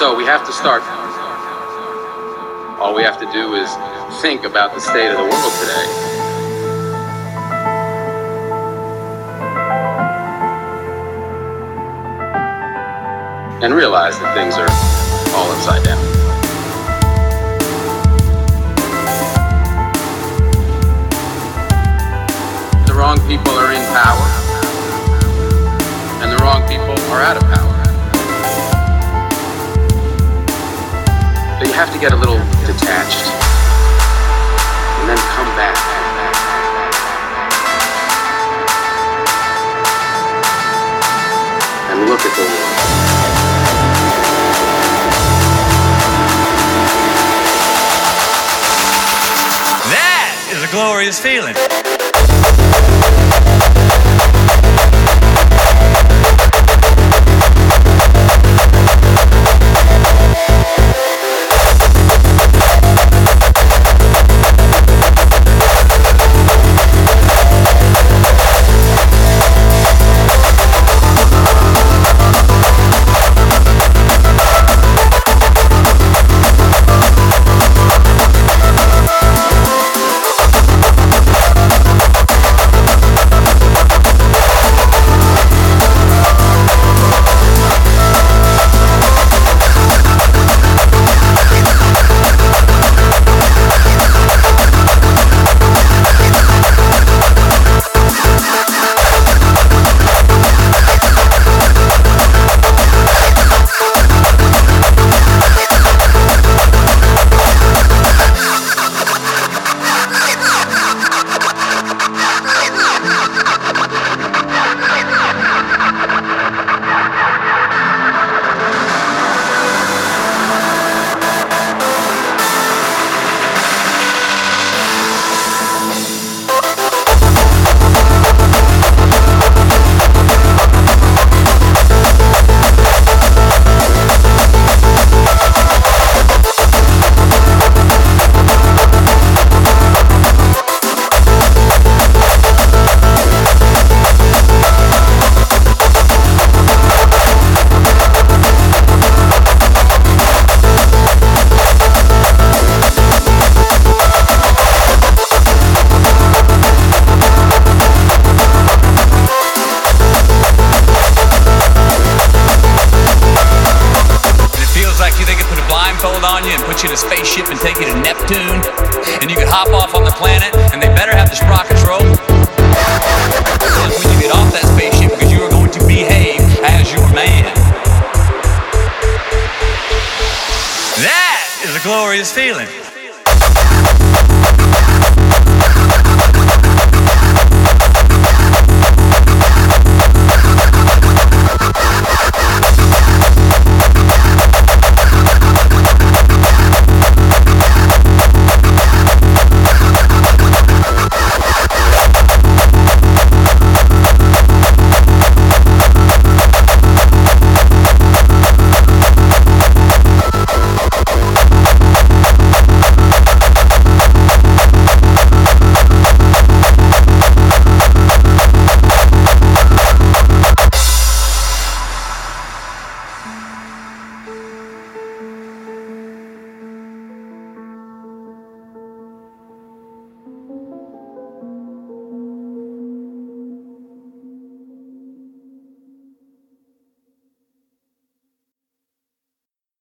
So we have to start. All we have to do is think about the state of the world today. And realize that things are all upside down. The wrong people are in power, and the wrong people are out of power. But you have to get a little detached, and then come back. And look at the world. That is a glorious feeling. On you and put you in a spaceship and take you to Neptune, and you can hop off on the planet, and they better have the sprockets roll when you get off that spaceship, because you are going to behave as your man. That is a glorious feeling.